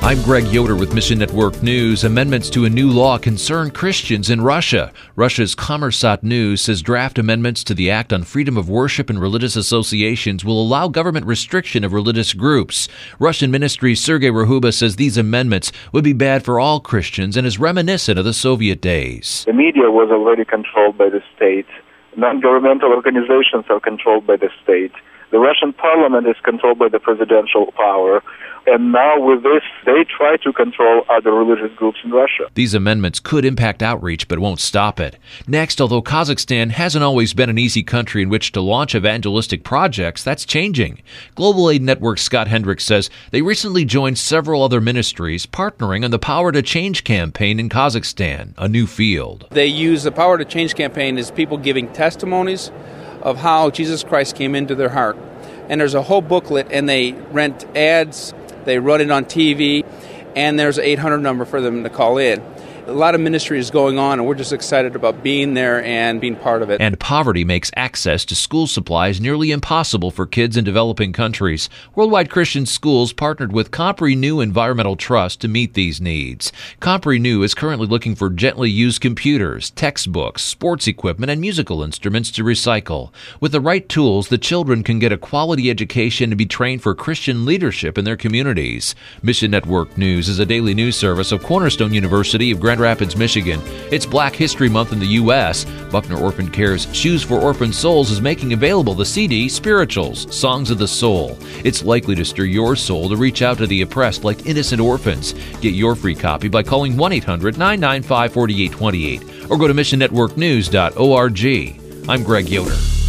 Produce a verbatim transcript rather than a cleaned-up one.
I'm Greg Yoder with Mission Network News. Amendments to a new law concern Christians in Russia. Russia's Kommersant News says draft amendments to the Act on Freedom of Worship and Religious Associations will allow government restriction of religious groups. Russian Ministry Sergei Rahuba says these amendments would be bad for all Christians and is reminiscent of the Soviet days. The media was already controlled by the state. Non-governmental organizations are controlled by the state. The Russian parliament is controlled by the presidential power. And now with this, they try to control other religious groups in Russia. These amendments could impact outreach, but won't stop it. Next, although Kazakhstan hasn't always been an easy country in which to launch evangelistic projects, that's changing. Global Aid Network's Scott Hendricks says they recently joined several other ministries partnering on the Power to Change campaign in Kazakhstan, a new field. They use the Power to Change campaign as people giving testimonies of how Jesus Christ came into their heart. And there's a whole booklet, and they rent ads. They run it on T V, and there's an eight hundred number for them to call in. A lot of ministry is going on, and we're just excited about being there and being part of it. And poverty makes access to school supplies nearly impossible for kids in developing countries. Worldwide Christian Schools partnered with CompreNew Environmental Trust to meet these needs. CompreNew is currently looking for gently used computers, textbooks, sports equipment, and musical instruments to recycle. With the right tools, the children can get a quality education and be trained for Christian leadership in their communities. Mission Network News is a daily news service of Cornerstone University of Grand Rapids, Michigan. It's Black History Month in the U S Buckner Orphan Care's Shoes for Orphan Souls is making available the C D Spirituals, Songs of the Soul. It's likely to stir your soul to reach out to the oppressed like innocent orphans. Get your free copy by calling one eight hundred nine nine five four eight two eight or go to mission network news dot org. I'm Greg Yoder.